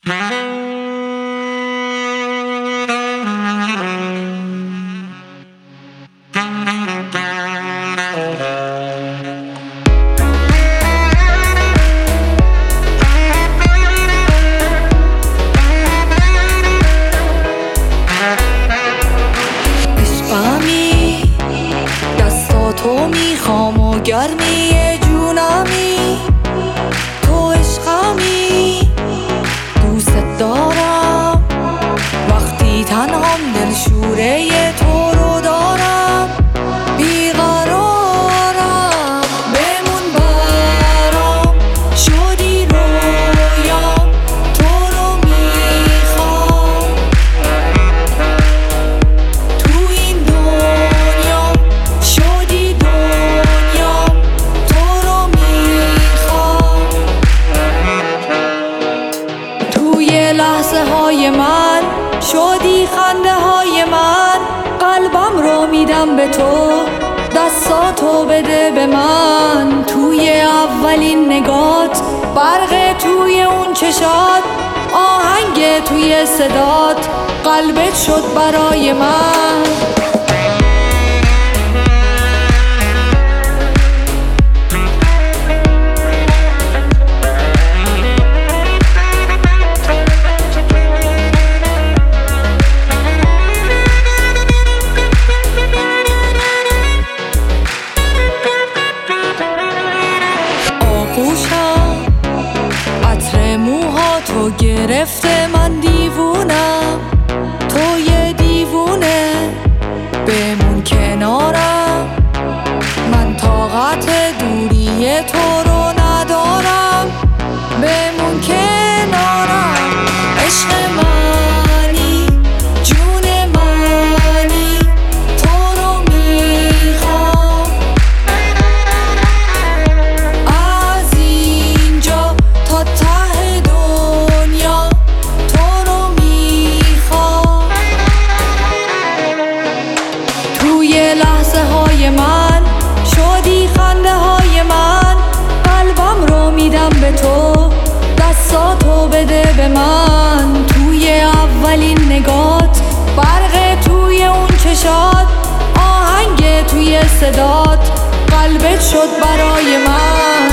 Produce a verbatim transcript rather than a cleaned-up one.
عشقمی دستاتو میخوام و گرمی جونمی، تو عشقمی دوست دارم، وقتی تنهام دلشوره تو رو دارم، بیقرارم بمون برام، شدی رویام تو رو میخوام، تو این دنیا شدی دنیام تو رو میخوام. توی لحظه های من شدی خنده های من، قلبم رو میدم به تو، دستاتو بده به من. توی اولین نگات برق توی اون چشات، آهنگ توی صدات قلبت شد برای من. آغوشم عطر موهاتو گرفته، من دیوونم تو یه دیوونه، بمون کنارم، من طاقت دوری تو رو ندارم، بمون کنارم. عشق منی جون منی تو رو میخوام، از اینجا تا ته دنیا تو رو میخوام. توی لحظه های من شدی خنده های من، قلبم رو میدم به تو، دستاتو بده به من. توی اولین نگات برق توی اون چشات، آهنگ توی صدات قلبت شد برای من.